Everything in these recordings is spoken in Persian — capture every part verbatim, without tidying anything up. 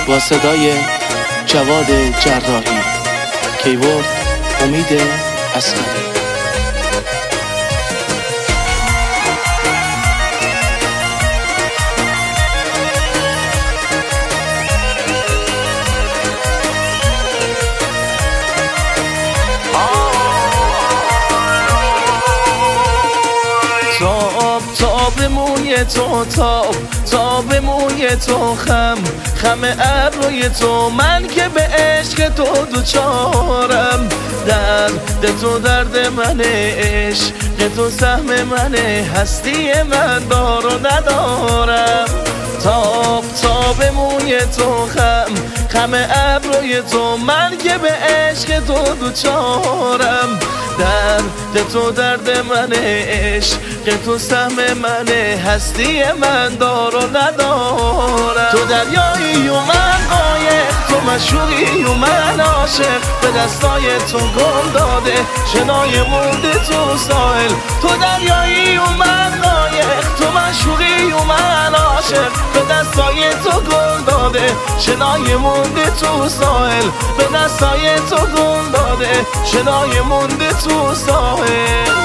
با صدای جواد جراحی، کیبورد امید اصغری. تاب تاب موی تو، تاب تاب موی تو، خم خم ابروی تو، من که به عشق تو دوچارم. درد تو درد منه، عشق تو سهم منه، هستی من دار و ندارم. تاب تاب موی تو، خم خم ابروی تو، من که به عشق تو دوچارم. درد تو درد منه، عشق تو سهم منه، هستی من دار و ندارم. تو دریایی و من قایق، تو مشهوری و من عاشق، به دستای تو گل داده شنای مونده تو ساحل. تو دریایی و من قایق، تو مشهوری و من عاشق، به دستای تو گل داده شنای مونده تو ساحل. به دستای تو گل داده شنای مونده تو ساحل.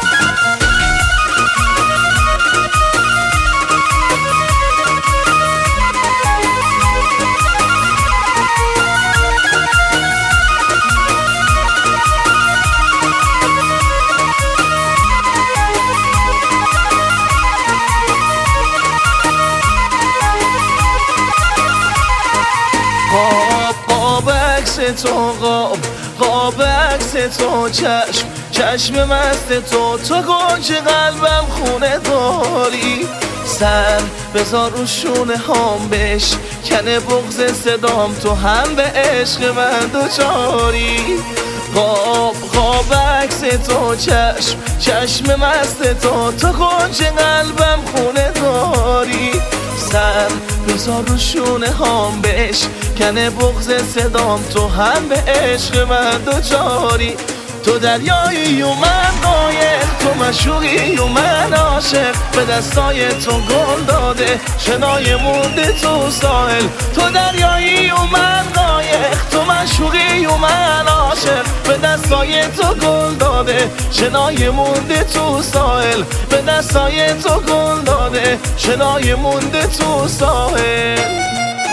قاب قاب عکس تو، قاب قاب عکس تو، چشم چشم مست تو، تو گنج قلبم خونه داری. سر بذار رو شونه هام، بش کنه بغض صدام، تو هم به عشق من دوچاری. قاب قاب عکس تو، چشم چشم مست تو، تو گنج قلبم خونه داری. سر بذار رو شونه هام، بش کنه بغض صدام، تو هم به عشق من دوچاری. تو دریایی و من قایق، تو مشهوری و من عاشق، به دستای تو گل داده شنای مونده تو ساحل. تو دریایی و من قایق، تو مشهوری و من عاشق، به دستای تو گل داده شنای مونده تو ساحل. به دستای تو گل داده شنای مونده تو ساحل.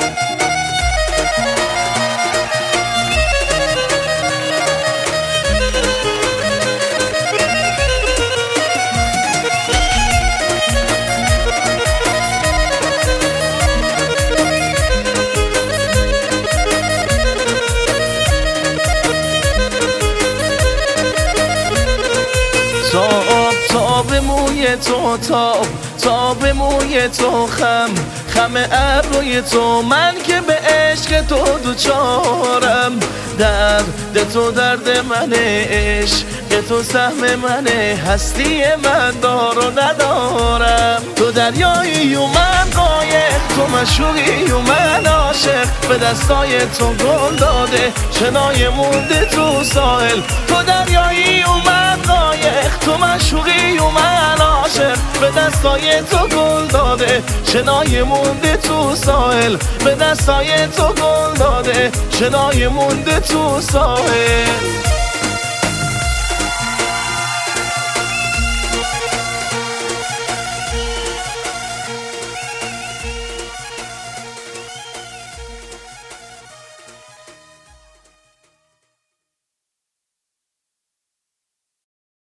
تاب تاب موی تو، تاب تاب موی تو، خم خم ابروی تو، من که به عشق تو دوچارم. درد تو درد منه، عشق تو سهم منه، هستی من دار و ندارم. تو دریایی و من قایق، تو مشهوری و من عاشق، به دستای تو گل داده شنای مونده تو ساحل. تو دریایی و من قایق، تو مشهوری و من عاشق، به دستای تو گل داده شنای مونده تو ساحل. به دستای تو گل داده شنای مونده تو ساحل.